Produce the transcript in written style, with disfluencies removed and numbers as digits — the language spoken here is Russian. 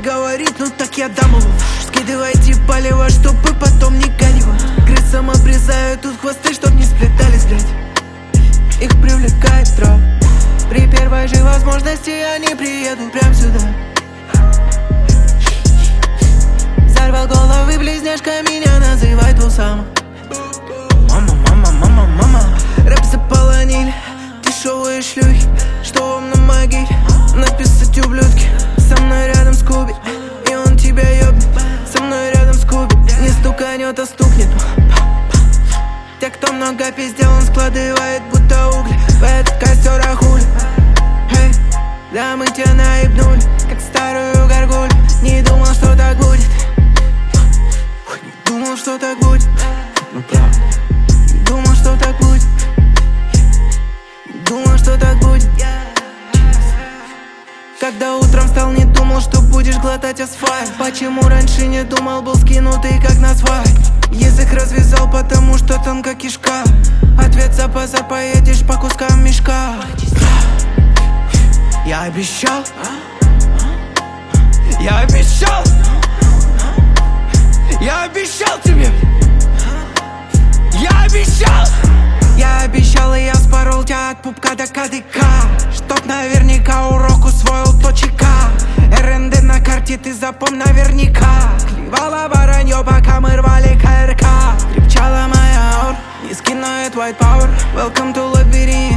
поговорить, ну так я дам его. Скидывайте палево, чтобы потом не ганило. Крысам обрезают тут хвосты, чтоб не сплетались, блядь. Их привлекает трап. При первой же возможности они приедут прям сюда. Взорвал головы близняшка, меня называет Усама. Мама, мама, мама, мама. Рэп заполонили дешевые шлюхи, что вам на могиле написать ублюдки. Со мной рядом Скуби, и он тебя ёбнет. Со мной рядом Скуби, не стуканет, а стукнет. Те, кто много пиздел, он складывает будто угли в этот костер, а хули. Эй, да мы тебя наебнули, как старую горгуль. Не думал, что так будет. Не думал, что так будет. Ну правда. Не думал, что так будет. Не думал, что так будет. Когда утром встал, не думал, что будешь глотать асфальт. Почему раньше не думал, был скинутый как на свадьбе. Язык развязал, потому что тонка кишка. Ответ за базар, поедешь по кускам мешка. Я обещал, я обещал, я обещал тебе, я обещал. Я обещал, и я спорол тебя от пупка до кадыка, чтоб наверняка урок усвоил точека. РНД на карте, ты запомни наверняка. Клевала воронье, пока мы рвали КРК. Крепчала моя аура, не скинует white power. Welcome to лабиринт.